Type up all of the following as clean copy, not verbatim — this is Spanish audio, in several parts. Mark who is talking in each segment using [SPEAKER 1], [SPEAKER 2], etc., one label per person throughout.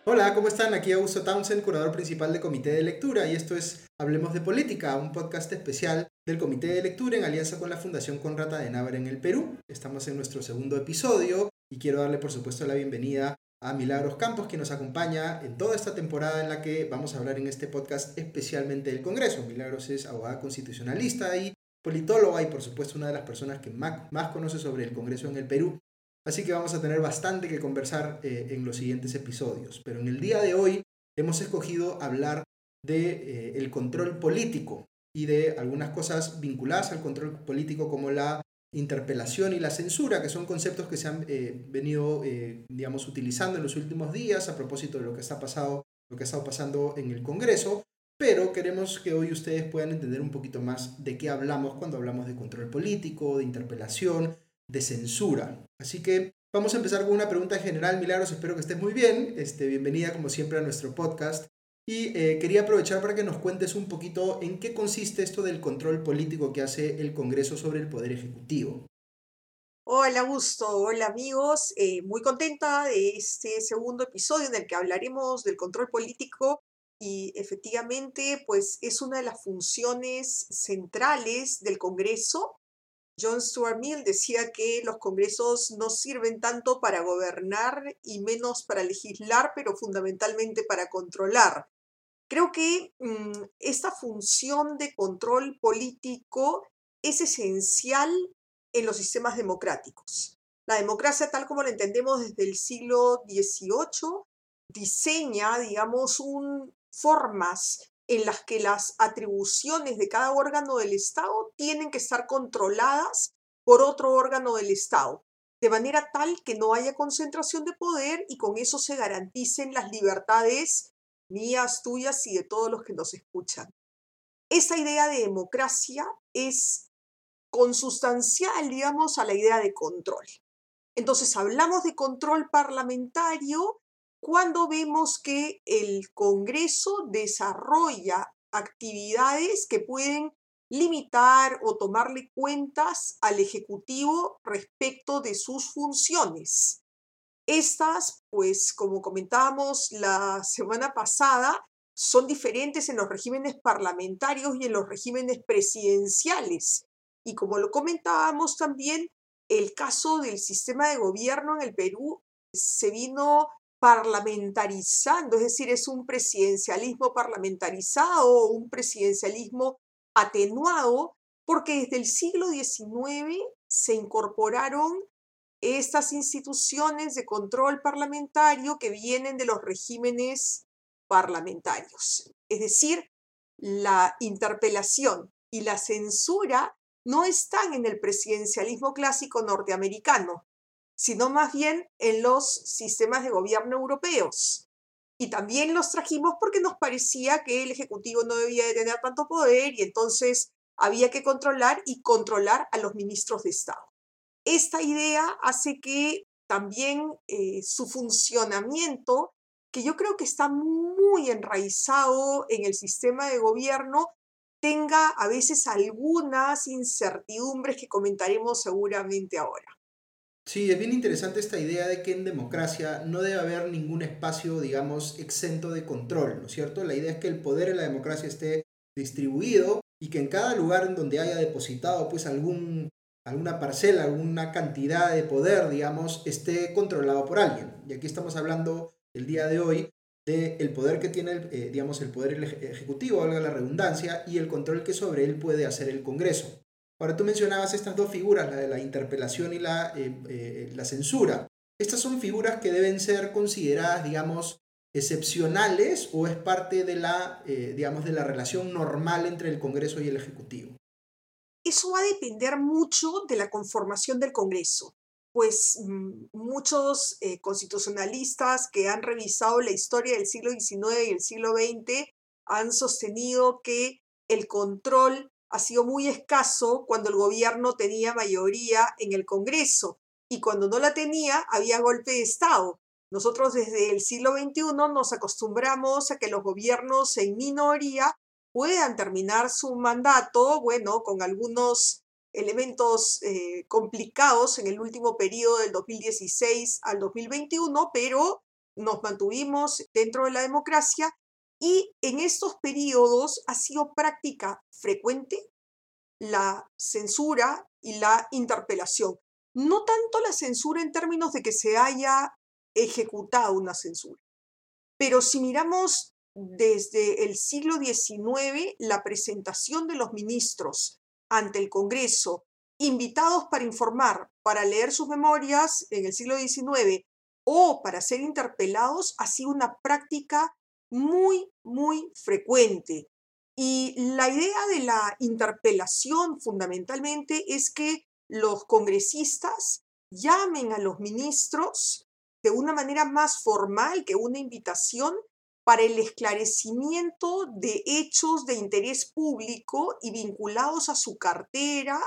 [SPEAKER 1] Hola, ¿cómo están? Aquí Augusto Townsend, curador principal de Comité de Lectura, y esto es Hablemos de Política, un podcast especial del Comité de Lectura en alianza con la Fundación Konrad Adenauer en el Perú. Estamos en nuestro segundo episodio y quiero darle por supuesto la bienvenida a Milagros Campos, que nos acompaña en toda esta temporada en la que vamos a hablar en este podcast especialmente del Congreso. Milagros es abogada constitucionalista y politóloga y por supuesto una de las personas que más conoce sobre el Congreso en el Perú. Así que vamos a tener bastante que conversar en los siguientes episodios. Pero en el día de hoy hemos escogido hablar de el control político y de algunas cosas vinculadas al control político como la interpelación y la censura, que son conceptos que se han venido, digamos, utilizando en los últimos días a propósito de lo que está pasando en el Congreso. Pero queremos que hoy ustedes puedan entender un poquito más de qué hablamos cuando hablamos de control político, de interpelación, de censura. Así que vamos a empezar con una pregunta general, Milagros, espero que estés muy bien. Bienvenida como siempre a nuestro podcast. Y quería aprovechar para que nos cuentes un poquito en qué consiste esto del control político que hace el Congreso sobre el Poder Ejecutivo.
[SPEAKER 2] Hola, Augusto. Hola, amigos. Muy contenta de este segundo episodio en el que hablaremos del control político y efectivamente, pues es una de las funciones centrales del Congreso. John Stuart Mill decía que los congresos no sirven tanto para gobernar y menos para legislar, pero fundamentalmente para controlar. Creo que esta función de control político es esencial en los sistemas democráticos. La democracia, tal como la entendemos desde el siglo XVIII, diseña, digamos, formas en las que las atribuciones de cada órgano del Estado tienen que estar controladas por otro órgano del Estado, de manera tal que no haya concentración de poder y con eso se garanticen las libertades mías, tuyas y de todos los que nos escuchan. Esa idea de democracia es consustancial, digamos, a la idea de control. Entonces, hablamos de control parlamentario cuando vemos que el Congreso desarrolla actividades que pueden limitar o tomarle cuentas al Ejecutivo respecto de sus funciones. Estas, pues, como comentábamos la semana pasada, son diferentes en los regímenes parlamentarios y en los regímenes presidenciales. Y como lo comentábamos también, el caso del sistema de gobierno en el Perú se vino parlamentarizando, es decir, es un presidencialismo parlamentarizado o un presidencialismo atenuado, porque desde el siglo XIX se incorporaron estas instituciones de control parlamentario que vienen de los regímenes parlamentarios. Es decir, la interpelación y la censura no están en el presidencialismo clásico norteamericano, sino más bien en los sistemas de gobierno europeos. Y también los trajimos porque nos parecía que el Ejecutivo no debía de tener tanto poder y entonces había que controlar y controlar a los ministros de Estado. Esta idea hace que también su funcionamiento, que yo creo que está muy enraizado en el sistema de gobierno, tenga a veces algunas incertidumbres que comentaremos seguramente ahora.
[SPEAKER 1] Sí, es bien interesante esta idea de que en democracia no debe haber ningún espacio, digamos, exento de control, ¿no es cierto? La idea es que el poder en la democracia esté distribuido y que en cada lugar en donde haya depositado pues alguna parcela, alguna cantidad de poder, digamos, esté controlado por alguien. Y aquí estamos hablando el día de hoy del poder que tiene, digamos, el poder ejecutivo, valga la redundancia, y el control que sobre él puede hacer el Congreso. Ahora tú mencionabas estas dos figuras, la de la interpelación y la censura. ¿Estas son figuras que deben ser consideradas, digamos, excepcionales o es parte de digamos, de la relación normal entre el Congreso y el Ejecutivo?
[SPEAKER 2] Eso va a depender mucho de la conformación del Congreso, pues muchos constitucionalistas que han revisado la historia del siglo XIX y el siglo XX han sostenido que el control ha sido muy escaso cuando el gobierno tenía mayoría en el Congreso y cuando no la tenía había golpe de Estado. Nosotros desde el siglo XXI nos acostumbramos a que los gobiernos en minoría puedan terminar su mandato, bueno, con algunos elementos complicados en el último periodo del 2016 al 2021, pero nos mantuvimos dentro de la democracia y en estos periodos ha sido práctica frecuente la censura y la interpelación. No tanto la censura en términos de que se haya ejecutado una censura, pero si miramos desde el siglo XIX, la presentación de los ministros ante el Congreso, invitados para informar, para leer sus memorias en el siglo XIX o para ser interpelados, ha sido una práctica muy, muy frecuente. Y la idea de la interpelación fundamentalmente es que los congresistas llamen a los ministros de una manera más formal que una invitación para el esclarecimiento de hechos de interés público y vinculados a su cartera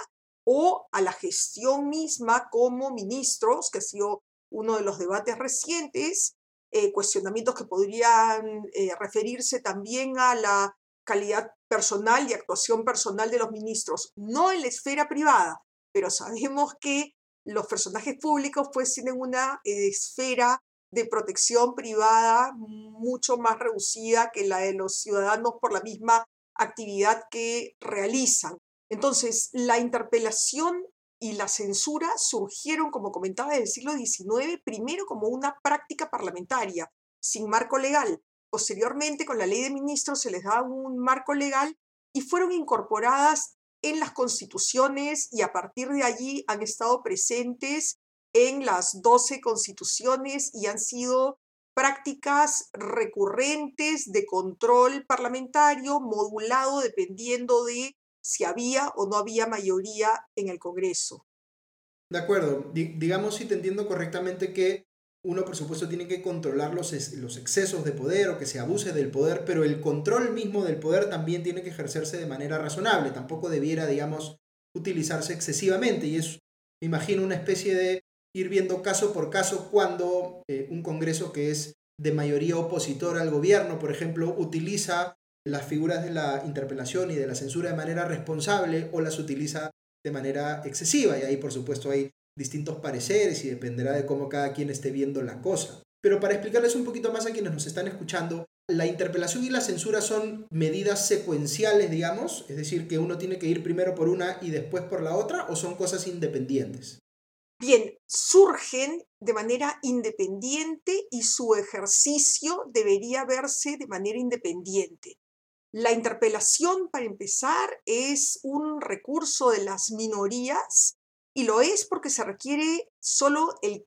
[SPEAKER 2] o a la gestión misma como ministros, que ha sido uno de los debates recientes, cuestionamientos que podrían referirse también a la calidad personal y actuación personal de los ministros, no en la esfera privada, pero sabemos que los personajes públicos pues tienen una esfera de protección privada mucho más reducida que la de los ciudadanos por la misma actividad que realizan. Entonces, la interpelación y la censura surgieron, como comentaba, en el siglo XIX, primero como una práctica parlamentaria, sin marco legal. Posteriormente, con la ley de ministros se les da un marco legal y fueron incorporadas en las constituciones y a partir de allí han estado presentes en las 12 constituciones y han sido prácticas recurrentes de control parlamentario modulado dependiendo de si había o no había mayoría en el Congreso.
[SPEAKER 1] De acuerdo, digamos si te entiendo correctamente que uno por supuesto tiene que controlar los excesos de poder o que se abuse del poder, pero el control mismo del poder también tiene que ejercerse de manera razonable, tampoco debiera, digamos, utilizarse excesivamente y es, me imagino, una especie de ir viendo caso por caso cuando un Congreso que es de mayoría opositora al gobierno, por ejemplo, utiliza las figuras de la interpelación y de la censura de manera responsable o las utiliza de manera excesiva y ahí por supuesto hay distintos pareceres y dependerá de cómo cada quien esté viendo la cosa. Pero para explicarles un poquito más a quienes nos están escuchando, la interpelación y la censura son medidas secuenciales, digamos, es decir, que uno tiene que ir primero por una y después por la otra, o son cosas independientes.
[SPEAKER 2] Bien, surgen de manera independiente y su ejercicio debería verse de manera independiente. La interpelación, para empezar, es un recurso de las minorías y lo es porque se requiere solo el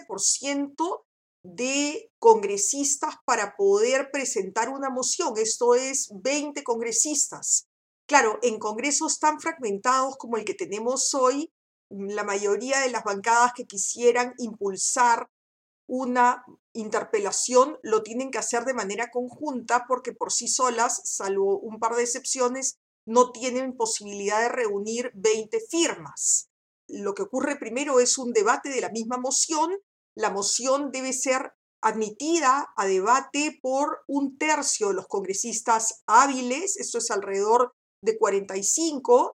[SPEAKER 2] 15% de congresistas para poder presentar una moción. Esto es 20 congresistas. Claro, en congresos tan fragmentados como el que tenemos hoy, la mayoría de las bancadas que quisieran impulsar una interpelación lo tienen que hacer de manera conjunta porque por sí solas, salvo un par de excepciones, no tienen posibilidad de reunir 20 firmas. Lo que ocurre primero es un debate de la misma moción. La moción debe ser admitida a debate por un tercio de los congresistas hábiles, esto es alrededor de 45,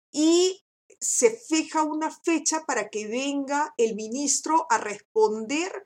[SPEAKER 2] y se fija una fecha para que venga el ministro a responder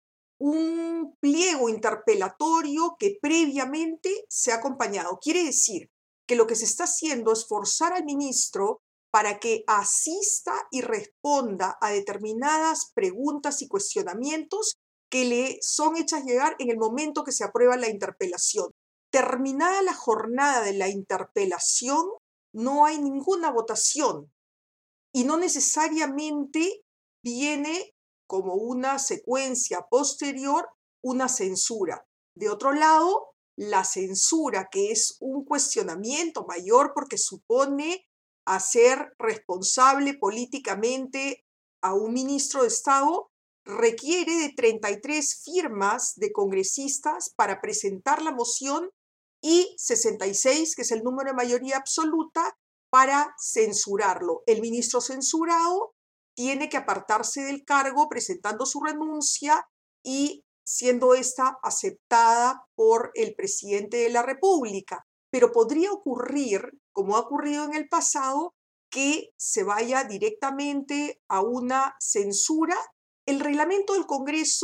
[SPEAKER 2] un pliego interpelatorio que previamente se ha acompañado. Quiere decir que lo que se está haciendo es forzar al ministro para que asista y responda a determinadas preguntas y cuestionamientos que le son hechas llegar en el momento que se aprueba la interpelación. Terminada la jornada de la interpelación, no hay ninguna votación y no necesariamente viene como una secuencia posterior una censura. De otro lado, la censura, que es un cuestionamiento mayor porque supone hacer responsable políticamente a un ministro de Estado, requiere de 33 firmas de congresistas para presentar la moción y 66, que es el número de mayoría absoluta, para censurarlo. El ministro censurado tiene que apartarse del cargo presentando su renuncia y siendo esta aceptada por el presidente de la República. Pero podría ocurrir, como ha ocurrido en el pasado, que se vaya directamente a una censura. El reglamento del Congreso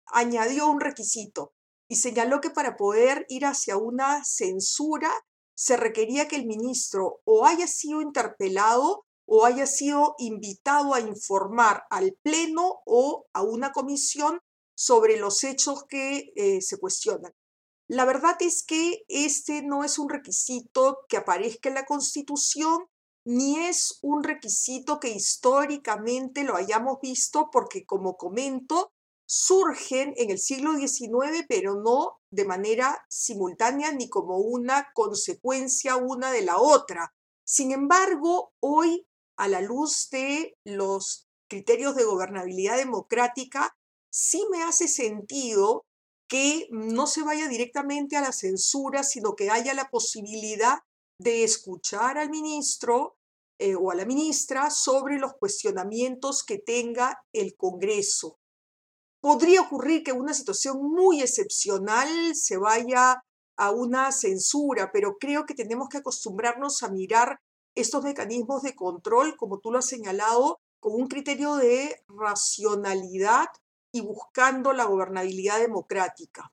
[SPEAKER 2] añadió un requisito y señaló que para poder ir hacia una censura se requería que el ministro o haya sido interpelado o haya sido invitado a informar al Pleno o a una comisión sobre los hechos que se cuestionan. La verdad es que este no es un requisito que aparezca en la Constitución, ni es un requisito que históricamente lo hayamos visto, porque como comento, surgen en el siglo XIX, pero no de manera simultánea ni como una consecuencia una de la otra. Sin embargo, hoy, a la luz de los criterios de gobernabilidad democrática, sí me hace sentido que no se vaya directamente a la censura, sino que haya la posibilidad de escuchar al ministro o a la ministra sobre los cuestionamientos que tenga el Congreso. Podría ocurrir que en una situación muy excepcional se vaya a una censura, pero creo que tenemos que acostumbrarnos a mirar estos mecanismos de control, como tú lo has señalado, con un criterio de racionalidad y buscando la gobernabilidad democrática.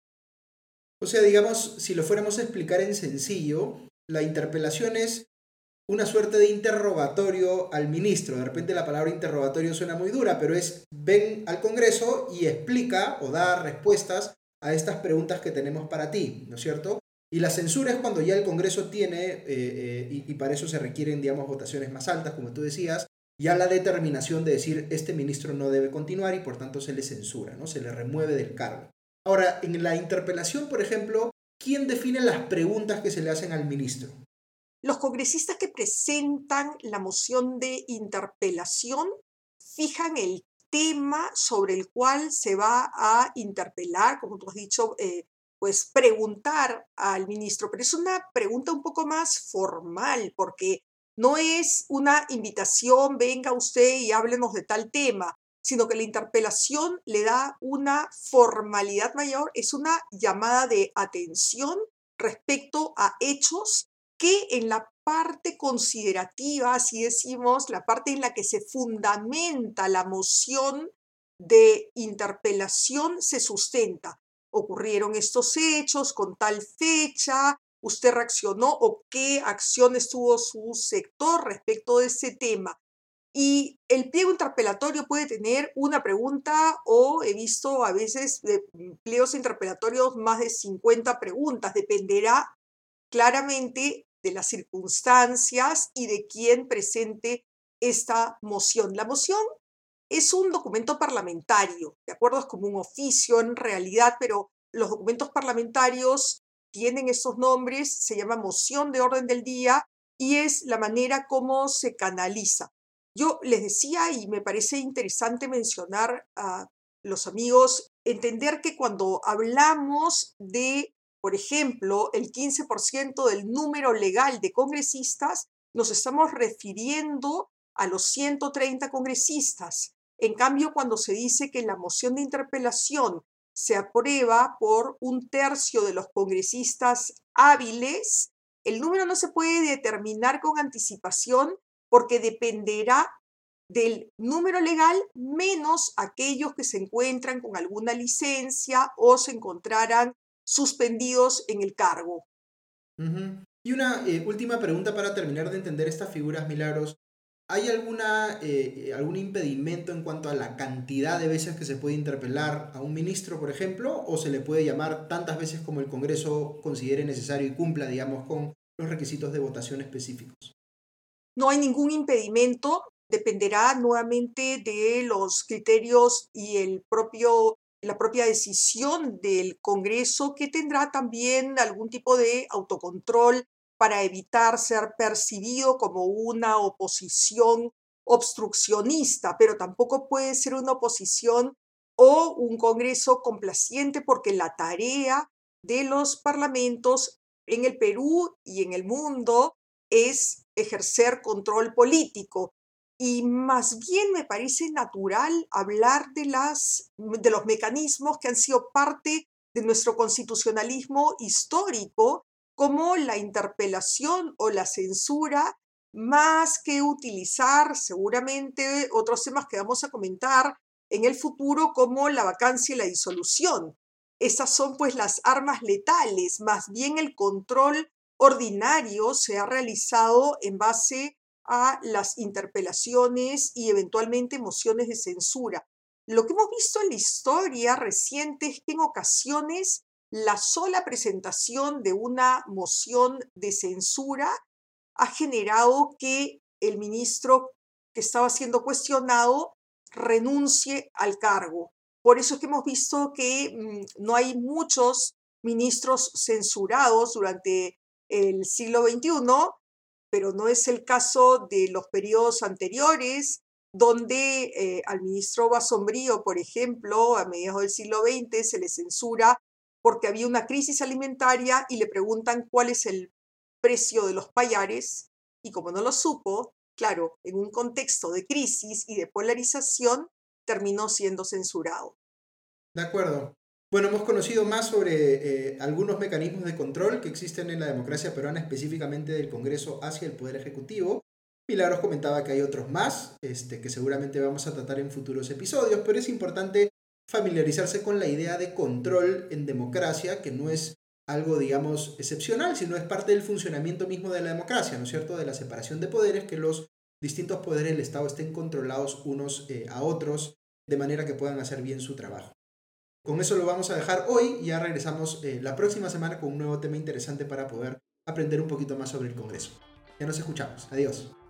[SPEAKER 1] O sea, digamos, si lo fuéramos a explicar en sencillo, la interpelación es una suerte de interrogatorio al ministro. De repente la palabra interrogatorio suena muy dura, pero es ven al Congreso y explica o da respuestas a estas preguntas que tenemos para ti, ¿no es cierto? Y la censura es cuando ya el Congreso tiene, y para eso se requieren, digamos, votaciones más altas, como tú decías, ya la determinación de decir este ministro no debe continuar y por tanto se le censura, ¿no? Se le remueve del cargo. Ahora, en la interpelación, por ejemplo, ¿quién define las preguntas que se le hacen al ministro?
[SPEAKER 2] Los congresistas que presentan la moción de interpelación fijan el tema sobre el cual se va a interpelar, como tú has dicho, pues preguntar al ministro, pero es una pregunta un poco más formal, porque no es una invitación, venga usted y háblenos de tal tema, sino que la interpelación le da una formalidad mayor, es una llamada de atención respecto a hechos que en la parte considerativa, así decimos, la parte en la que se fundamenta la moción de interpelación se sustenta. Ocurrieron estos hechos con tal fecha, usted reaccionó o qué acciones tuvo su sector respecto de ese tema. Y el pliego interpelatorio puede tener una pregunta o he visto a veces de pliegos interpelatorios más de 50 preguntas, dependerá claramente de las circunstancias y de quién presente esta moción. La moción es un documento parlamentario, de acuerdo, es como un oficio en realidad, pero los documentos parlamentarios tienen esos nombres, se llama moción de orden del día y es la manera como se canaliza. Yo les decía, y me parece interesante mencionar a los amigos, entender que cuando hablamos de, por ejemplo, el 15% del número legal de congresistas, nos estamos refiriendo a los 130 congresistas. En cambio, cuando se dice que la moción de interpelación se aprueba por un tercio de los congresistas hábiles, el número no se puede determinar con anticipación porque dependerá del número legal menos aquellos que se encuentran con alguna licencia o se encontraran suspendidos en el cargo.
[SPEAKER 1] Y una última pregunta para terminar de entender estas figuras, Milagros. ¿Hay algún impedimento en cuanto a la cantidad de veces que se puede interpelar a un ministro, por ejemplo, o se le puede llamar tantas veces como el Congreso considere necesario y cumpla, digamos, con los requisitos de votación específicos?
[SPEAKER 2] No hay ningún impedimento, dependerá nuevamente de los criterios y la propia decisión del Congreso, que tendrá también algún tipo de autocontrol para evitar ser percibido como una oposición obstruccionista, pero tampoco puede ser una oposición o un Congreso complaciente, porque la tarea de los parlamentos en el Perú y en el mundo es ejercer control político. Y más bien me parece natural hablar de los mecanismos que han sido parte de nuestro constitucionalismo histórico, como la interpelación o la censura, más que utilizar seguramente otros temas que vamos a comentar, en el futuro como la vacancia y la disolución. Estas son pues las armas letales, más bien el control ordinario se ha realizado en base a las interpelaciones y eventualmente mociones de censura. Lo que hemos visto en la historia reciente es que en ocasiones la sola presentación de una moción de censura ha generado que el ministro que estaba siendo cuestionado renuncie al cargo. Por eso es que hemos visto que no hay muchos ministros censurados durante el siglo XXI, pero no es el caso de los periodos anteriores, donde al ministro Basombrío, por ejemplo, a mediados del siglo XX se le censura porque había una crisis alimentaria y le preguntan cuál es el precio de los pallares, y como no lo supo, claro, en un contexto de crisis y de polarización, terminó siendo censurado.
[SPEAKER 1] De acuerdo. Bueno, hemos conocido más sobre algunos mecanismos de control que existen en la democracia peruana, específicamente del Congreso hacia el Poder Ejecutivo. Milagros comentaba que hay otros más, que seguramente vamos a tratar en futuros episodios, pero es importante familiarizarse con la idea de control en democracia, que no es algo, digamos, excepcional, sino es parte del funcionamiento mismo de la democracia, ¿no es cierto? De la separación de poderes, que los distintos poderes del Estado estén controlados unos a otros, de manera que puedan hacer bien su trabajo. Con eso lo vamos a dejar hoy y ya regresamos la próxima semana con un nuevo tema interesante para poder aprender un poquito más sobre el Congreso. Ya nos escuchamos. Adiós.